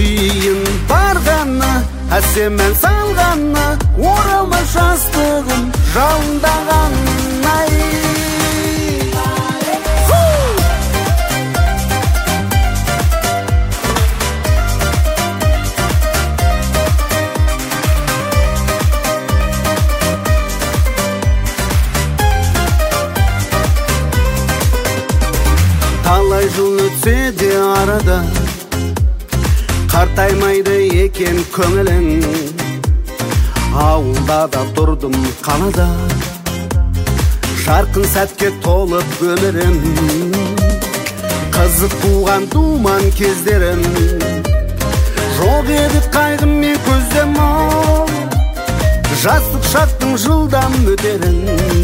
жиын барғаны, әсеммен салғаны, оралмас жастығым жалындаған. Талай жыл өтсе де арада, қартаймайды екен көңілің. Ауылда да тұрдым қалада, жарқын сәтке толып өмірім. Қызық туған думан кездерім, жоқ еді қайғым мен көздем ау. Жастық шақтың жылдам өтерін,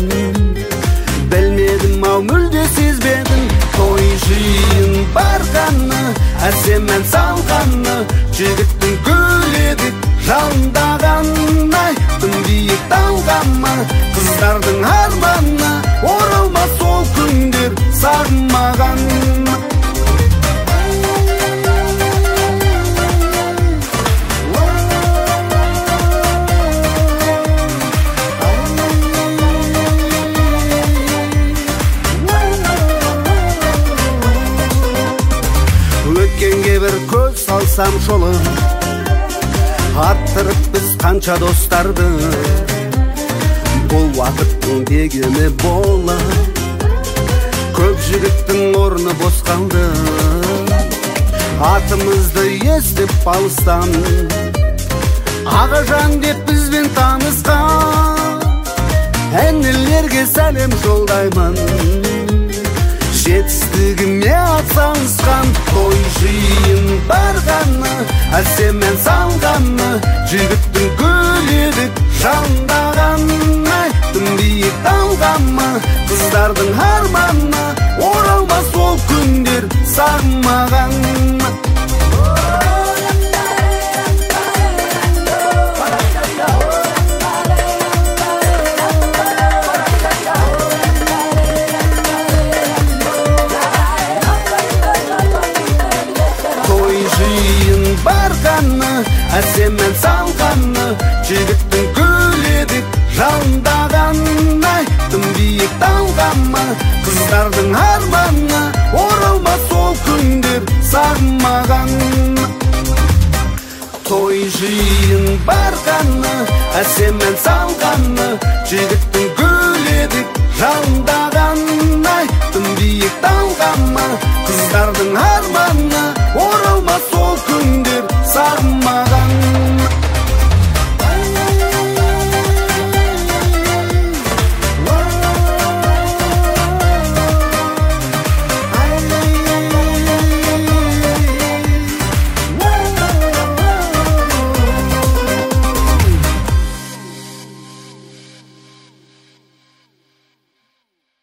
білмедім ау, мүлде сезбедім. Той жиын барғаны, әсеммен салғаны, жігіттің көйлегі жалындаған. Тым биік талғама, қыздардың арманы, оралмас сол күндер сағынмаған. Өткенге бір көз салсам жолы, арттырып біз қанша достарды. Бұл уақыттың дегені бола, көп жігіттің орны бос қалды. Атымызды естіп алыстан, Ағажан деп бізбен танысқан. Әнелерге сәлем жолдаймын, жетістігіме атсалысқан. Той жиын барғаны, әсеммен салғаны, жігіттің көйлегі жалындаған. Тым биік талғама, қыздардың арманы, оралмас ол күндер сағынмаған. Барғаны, әсеммен салғаны, жігіттің көйлегі жалындаған. Тым биік талғама, қыздардың арманы, оралмас ол күндер сағынмаған. Той жиын барғаны, әсеммен салғаны, жігіттің көйлегі жалындаған. Тым биік талғама, қыздардың арманы, оралмас ол күндер сағынмаған.